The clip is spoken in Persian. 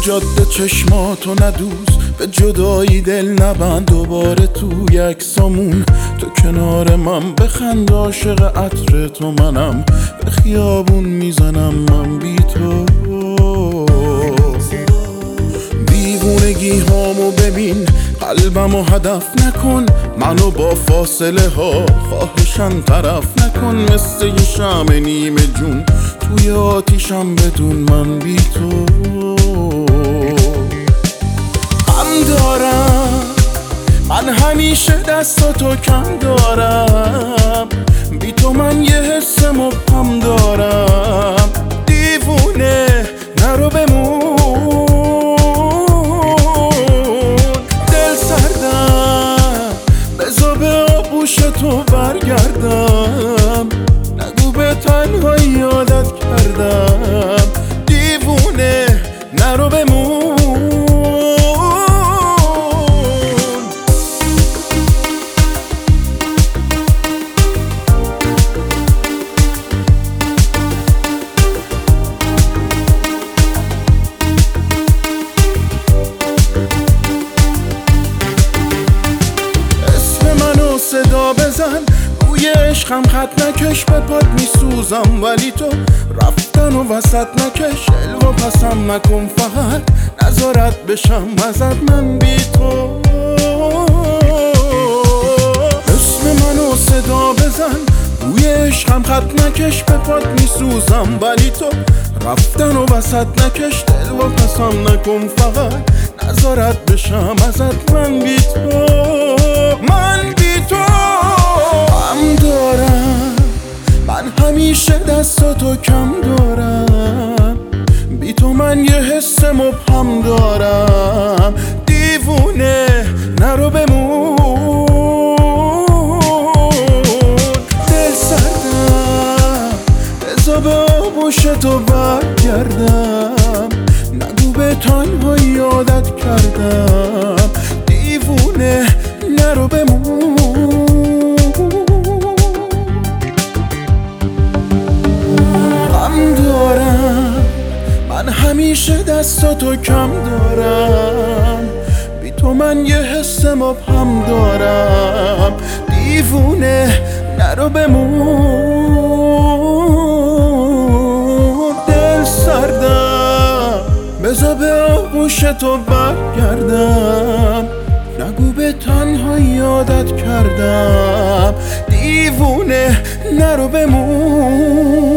جاده چشماتو ندوز، به جدایی دل نبند دوباره تو یک سامون. تو کنار من بخند عاشق عطر تو منم، به خیابون میزنم من بی تو. دیوونگی هامو ببین، قلبمو هدف نکن، منو با فاصله ها خواهشن طرف نکن. مثل یه شمع نیمه جون توی آتیشم بدون من بی تو. غم دارم من همیشه دستاتو کم دارم، بی تو من یه حس مبهم دارم. دیوونه نرو بمون، دل سردم بذار به آغوش تو برگردم. نگو به تنهایی عادت کردم، دیوونه نرو بمون. صدا بزن روی عشقم، خط نکش به پات میسوزم، ولی تو رفتن و وسط نکش. الو پسم نکن فقط نظارت بشم ازت من بی تو. اسم منو صدا بزن روی عشقم، خط نکش به پات میسوزم، ولی تو رفتن و وسط نکش. دل و پسم نکن فقط نظارت بشم ازت من بی تو. من بی تو غم دارم، من همیشه دستاتو کم دارم، بی تو من یه حس مبهم دارم. دیوونه نرو بمون، دل سردم بذار به آغوش تو برگردم. نگو به تنهایی عادت کردم، دیوونه نرو بمون. غم دارم من همیشه دستاتو کم دارم، بی تو من یه حس مبهم دارم. دیوونه نرو بمون، دل سردم بذار به آغوش تو برگردم. نگو به تنهایی عادت کردم، دیوونه نرو بمون.